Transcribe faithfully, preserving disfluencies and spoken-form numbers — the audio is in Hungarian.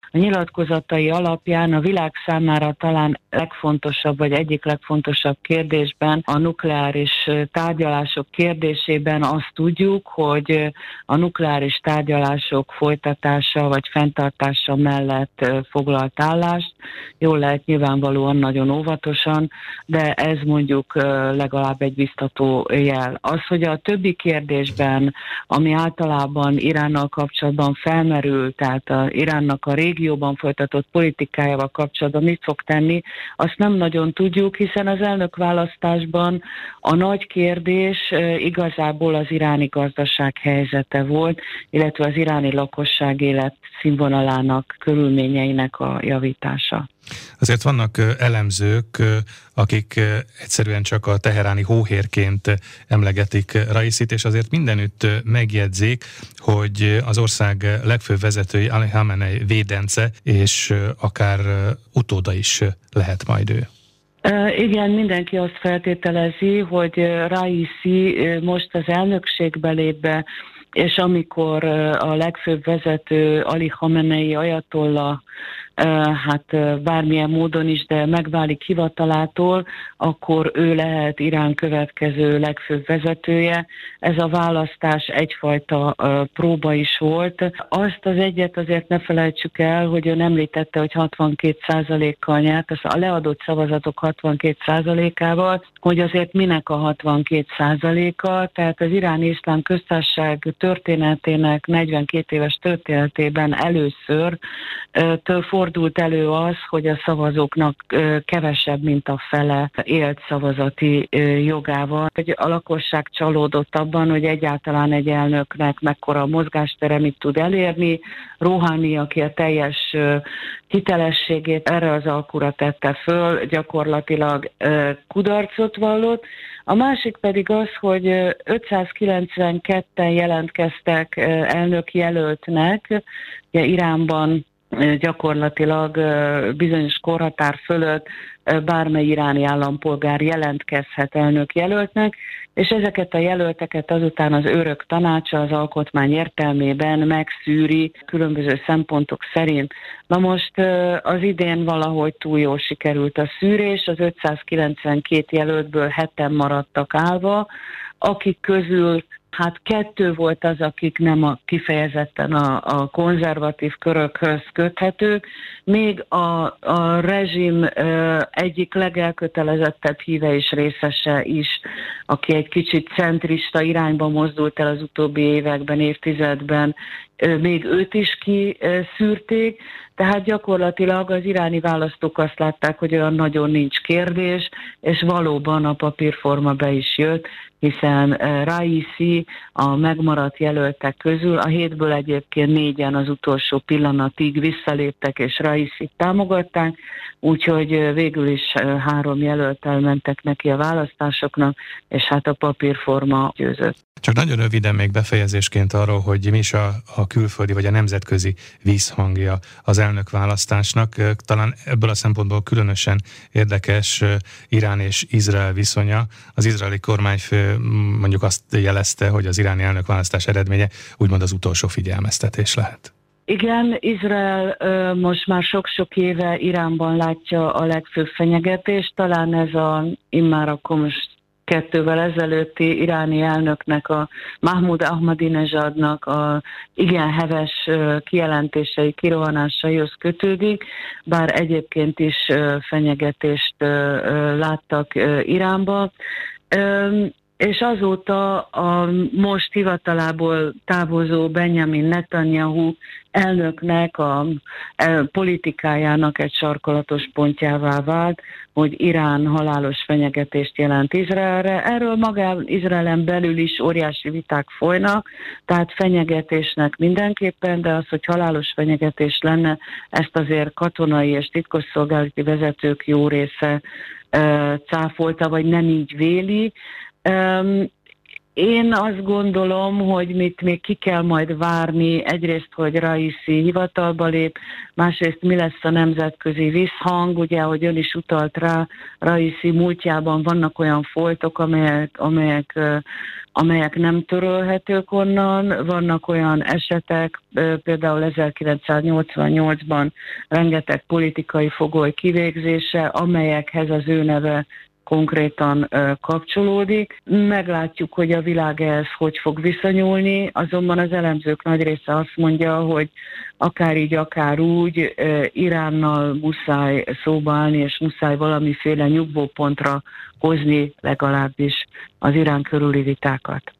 a nyilatkozatai alapján a világ számára talán legfontosabb, vagy egyik legfontosabb kérdésben, a nukleáris tárgyalások kérdésében azt tudjuk, hogy a nukleáris tárgyalások folytatása vagy fenntartása mellett foglalt állást. Jól lehet, nyilvánvalóan nagyon óvatosan, de ez mondjuk legalább egy biztató jel. Az, hogy a többi kérdésben, ami általában Iránnal kapcsolatban felmerül, tehát a Iránnak a régióban folytatott politikájával kapcsolatban mit fog tenni, azt nem nagyon tudjuk, hiszen az elnökválasztásban a nagy kérdés igazából az iráni gazdaság helyzete volt, illetve az iráni lakosság életszínvonalának, körülményeinek a javítása. Azért vannak elemzők, akik egyszerűen csak a teheráni hóhérként emlegetik Raisit, és azért mindenütt megjegyzik, hogy az ország legfőbb vezetői Ali Khamenei védence, és akár utóda is lehet majd ő. Igen, mindenki azt feltételezi, hogy Raisi most az elnökségbe lép be, és amikor a legfőbb vezető Ali Khamenei ajatolla hát bármilyen módon is, de megválik hivatalától, akkor ő lehet Irán következő legfőbb vezetője. Ez a választás egyfajta próba is volt. Azt az egyet azért ne felejtsük el, hogy ön említette, hogy hatvankét százalékkal nyert, a leadott szavazatok hatvankét százalékával, hogy azért minek a hatvankét százaléka, tehát az Iráni Iszlám Köztársaság történetének negyvenkét éves történetében először től fordult elő az, hogy a szavazóknak kevesebb, mint a fele élt szavazati jogával. A lakosság csalódott abban, hogy egyáltalán egy elnöknek mekkora mozgástere, mit tud elérni. Rouhani, aki a teljes hitelességét erre az alkura tette föl, gyakorlatilag kudarcot vallott. A másik pedig az, hogy ötszázkilencvenketten jelentkeztek elnök jelöltnek, ugye Iránban gyakorlatilag bizonyos korhatár fölött bármely iráni állampolgár jelentkezhet elnök jelöltnek, és ezeket a jelölteket azután az őrök tanácsa az alkotmány értelmében megszűri különböző szempontok szerint. Na most az idén valahogy túl jól sikerült a szűrés, az ötszázkilencvenkét jelöltből heten maradtak állva, akik közül hát kettő volt az, akik nem a, kifejezetten a, a konzervatív körökhöz köthetők, még a, a rezsim ö, egyik legelkötelezettebb híve és részese is, aki egy kicsit centrista irányba mozdult el az utóbbi években, évtizedben, ö, még őt is kiszűrték, tehát gyakorlatilag az iráni választók azt látták, hogy olyan nagyon nincs kérdés, és valóban a papírforma be is jött, hiszen Raisi a megmaradt jelöltek közül, a hétből egyébként négyen az utolsó pillanatig visszaléptek és Raisit támogatták, úgyhogy végül is három jelölttel mentek neki a választásoknak, és hát a papírforma győzött. Csak nagyon röviden még befejezésként arról, hogy mi is a, a külföldi vagy a nemzetközi vízhangja az elnökválasztásnak. Talán ebből a szempontból különösen érdekes Irán és Izrael viszonya. Az izraeli kormányfő mondjuk azt jelezte, hogy az iráni elnökválasztás eredménye úgymond az utolsó figyelmeztetés lehet. Igen, Izrael ö, most már sok-sok éve Iránban látja a legfőbb fenyegetést, talán ez a immár akkor most kettővel ezelőtti iráni elnöknek, a Mahmoud Ahmadinejadnak a igen heves kijelentései, kirohanásaihoz kötődik, bár egyébként is fenyegetést láttak Iránba. És azóta a most hivatalából távozó Benjamin Netanyahu elnöknek a, a politikájának egy sarkalatos pontjává vált, hogy Irán halálos fenyegetést jelent Izraelre. Erről magán Izraelen belül is óriási viták folynak, tehát fenyegetésnek mindenképpen, de az, hogy halálos fenyegetés lenne, ezt azért katonai és titkosszolgálati vezetők jó része e, cáfolta, vagy nem így véli. Um, én azt gondolom, hogy mit még ki kell majd várni, egyrészt, hogy Raisi hivatalba lép, másrészt mi lesz a nemzetközi visszhang, ugye, hogy ön is utalt rá, Raisi múltjában vannak olyan foltok, amelyek, amelyek uh, amelyek nem törölhetők onnan. Vannak olyan esetek, például ezerkilencszáznyolcvannyolcban rengeteg politikai fogoly kivégzése, amelyekhez az ő neve konkrétan kapcsolódik. Meglátjuk, hogy a világ ehhez hogy fog viszonyulni, azonban az elemzők nagy része azt mondja, hogy akár így, akár úgy, Iránnal muszáj szóba állni, és muszáj valamiféle nyugvópontra hozni legalábbis az Irán körüli vitákat.